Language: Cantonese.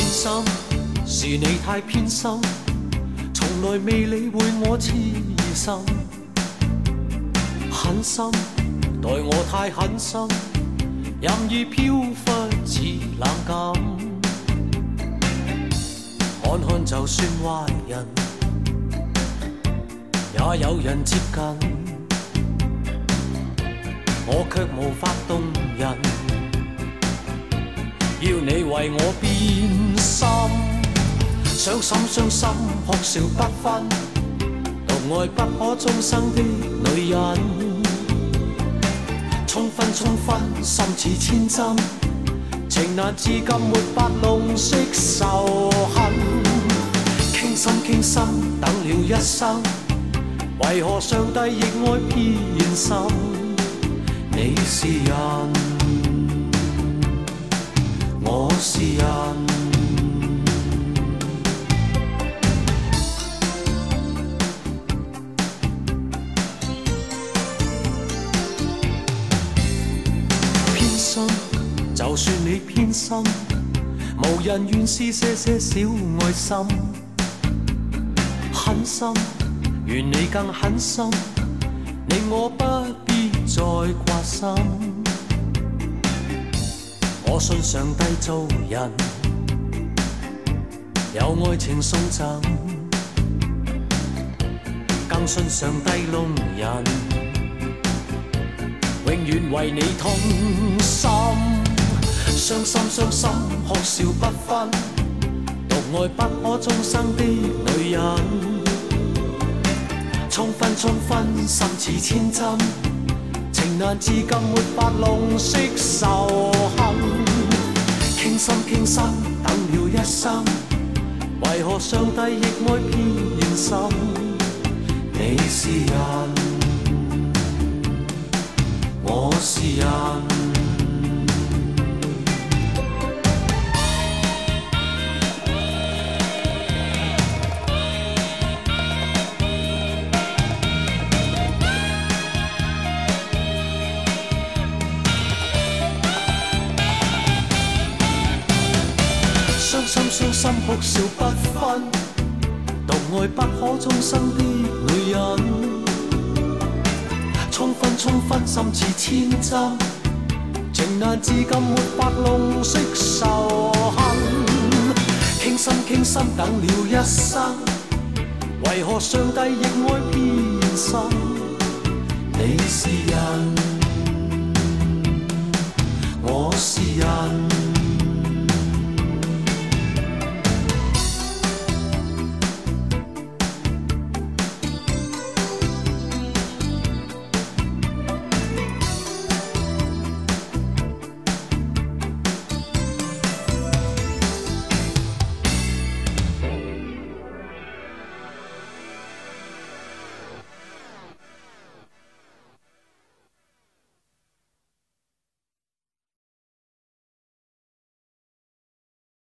心，是你太偏心，從來未理會我痴心。狠心，待我太狠心，任意飄忽似冷感。看看就算壞人，也有人接近，我卻無法動人。要你為我變心，傷心傷心，哭笑不分，獨愛不可終生的女人。衝分衝分，心似千針，情難至今沒法弄熄仇恨。傾心傾心，等了一生，為何上帝亦愛偏心？你是人，我是人。偏心，就算你偏心，無人願試些些小愛心。狠心，願你更狠心，令我不必再掛心。我信上帝做人，有愛情送贈，更信上帝弄人，永遠為你痛心。傷心傷心，哭笑不分，獨愛不可終生的女人。衝分衝分，心似千針，情難至今沒法弄熄仇恨。傾心傾心，等了一生，為何上帝亦愛偏心？你是人，我是人。傷心哭笑不分，獨愛不可終生的女人。衝分衝分，心似千針，情難至今沒法弄熄仇恨。傾心傾心，等了一生，為何上帝亦愛偏心？你是人。